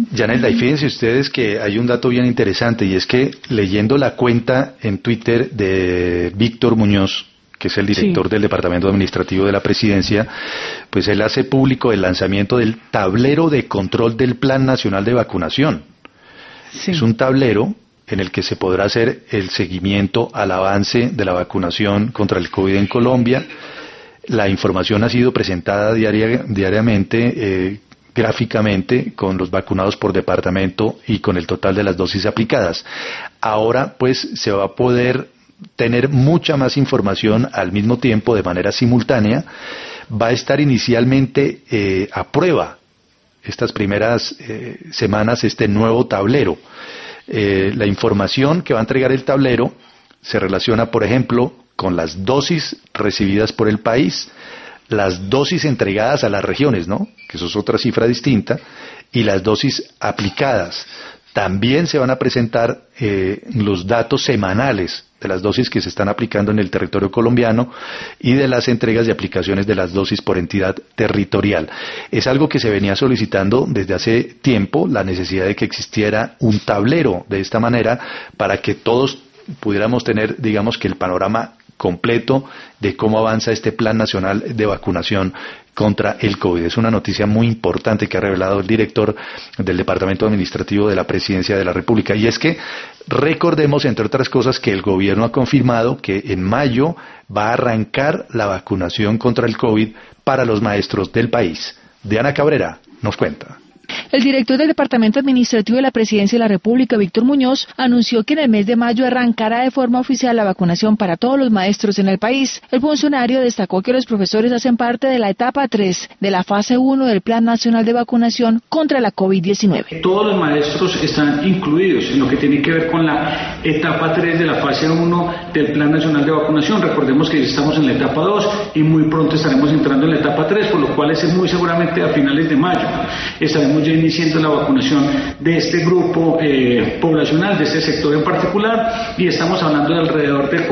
Yanelda, y fíjense ustedes que hay un dato bien interesante, y es que leyendo la cuenta en Twitter de Víctor Muñoz, que es el director del Departamento Administrativo de la Presidencia, pues él hace público el lanzamiento del tablero de control del Plan Nacional de Vacunación. Sí. Es un tablero en el que se podrá hacer el seguimiento al avance de la vacunación contra el COVID en Colombia. La información ha sido presentada diariamente, gráficamente, con los vacunados por departamento y con el total de las dosis aplicadas. Ahora, pues, se va a poder tener mucha más información al mismo tiempo, de manera simultánea. Va a estar inicialmente a prueba estas primeras semanas este nuevo tablero. La información que va a entregar el tablero se relaciona, por ejemplo, con las dosis recibidas por el país, las dosis entregadas a las regiones, ¿no?, que eso es otra cifra distinta, y las dosis aplicadas. También se van a presentar los datos semanales de las dosis que se están aplicando en el territorio colombiano y de las entregas y aplicaciones de las dosis por entidad territorial. Es algo que se venía solicitando desde hace tiempo, la necesidad de que existiera un tablero de esta manera para que todos pudiéramos tener, digamos, que el panorama completo de cómo avanza este Plan Nacional de Vacunación contra el COVID. Es una noticia muy importante que ha revelado el director del Departamento Administrativo de la Presidencia de la República. Y es que recordemos, entre otras cosas, que el gobierno ha confirmado que en mayo va a arrancar la vacunación contra el COVID para los maestros del país. Diana Cabrera nos cuenta. El director del Departamento Administrativo de la Presidencia de la República, Víctor Muñoz, anunció que en el mes de mayo arrancará de forma oficial la vacunación para todos los maestros en el país. El funcionario destacó que los profesores hacen parte de la etapa 3 de la fase 1 del Plan Nacional de Vacunación contra la COVID-19. Todos los maestros están incluidos en lo que tiene que ver con la etapa 3 de la fase 1 del Plan Nacional de Vacunación. Recordemos que ya estamos en la etapa 2 y muy pronto estaremos entrando en la etapa 3, por lo cual es muy seguramente a finales de mayo estaremos ya iniciando la vacunación de este grupo poblacional, de este sector en particular, y estamos hablando de alrededor de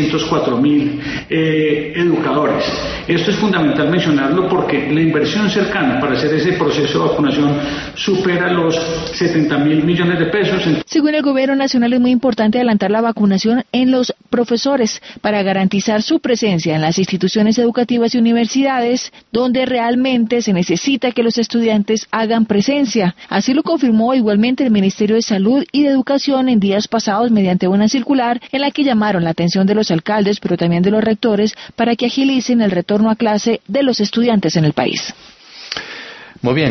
404.000 educadores. Esto es fundamental mencionarlo porque la inversión cercana para hacer ese proceso de vacunación supera los 70.000 millones de pesos. Según el Gobierno Nacional, es muy importante adelantar la vacunación en los profesores para garantizar su presencia en las instituciones educativas y universidades donde realmente se necesita que los estudiantes hagan presencia. Así lo confirmó igualmente el Ministerio de Salud y de Educación en días pasados mediante una circular en la que llamaron la atención de los alcaldes, pero también de los rectores, para que agilicen el retorno a clase de los estudiantes en el país. Muy bien.